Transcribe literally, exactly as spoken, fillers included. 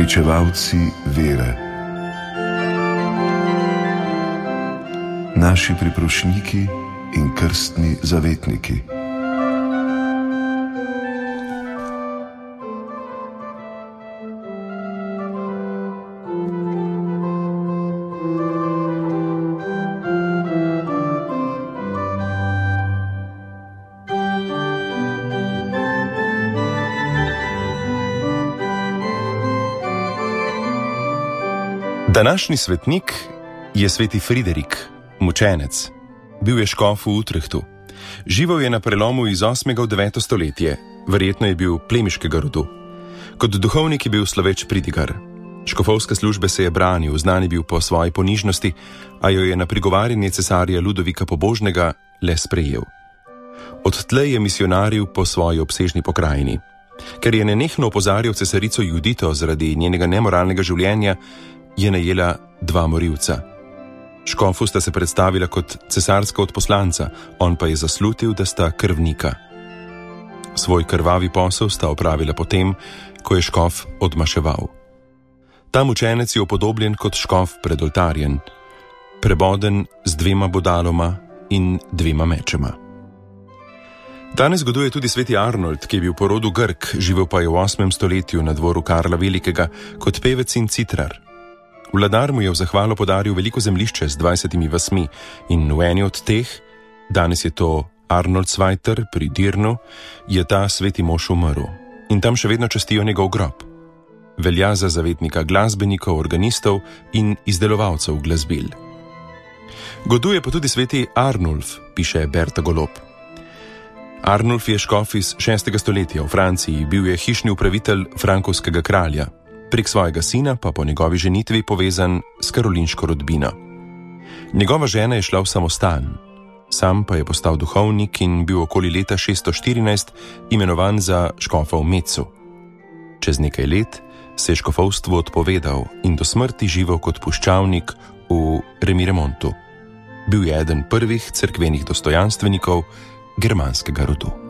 Pričevalci vere. Naši priprošniki in krstni zavetniki. Današnji svetnik je sveti Friderik, mučenec. Bil je škof v Utrechtu. Živel je na prelomu iz osmega v deveto stoletje, verjetno je bil plemiškega rodu. Kot duhovnik je bil sloveč pridigar. Škofovske službe se je branil, znan je bil po svoji ponižnosti, a jo je na prigovarjanje cesarja Ludovika Pobožnega le sprejel. Odtlej je misionaril po svoji obsežni pokrajini. Ker je nenehno opozarjal cesarico Judito zaradi njenega nemoralnega življenja, je najela dva morilca. Škofu sta se predstavila kot cesarska odposlanca, on pa je zaslutil, da sta krvnika. Svoj krvavi posel sta opravila potem, ko je škof odmaševal. Ta mučenec je upodobljen kot škof pred oltarjem, preboden z dvema bodaloma in dvema mečema. Danes goduje tudi sveti Arnold, ki je bil po rodu Grk, živel pa je v osmem stoletju na dvoru Karla Velikega kot pevec in citrar. Vladar mu je v zahvalo podaril veliko zemljišče z dvajsetimi vasmi in v eni od teh, danes je to Arnoldsvajter pri Dirnu, je ta sveti mož umrl in tam še vedno častijo njegov grob. Velja za zavetnika glasbenikov, organistov in izdelovalcev glasbil. Goduje pa tudi sveti Arnulf, piše Berta Golob. Arnulf je škof iz šestega stoletja v Franciji, bil je hišni upravitelj frankovskega kralja. Prek svojega sina pa po njegovi ženitvi povezan s karolinško rodbino. Njegova žena je šla v samostan, sam pa je postal duhovnik in bil okoli leta šeststo štirinajst imenovan za škofa v Mecu. Čez nekaj let se je škofovstvu odpovedal in do smrti živel kot puščavnik v Remiremontu. Bil je eden prvih cerkvenih dostojanstvenikov germanskega rodu.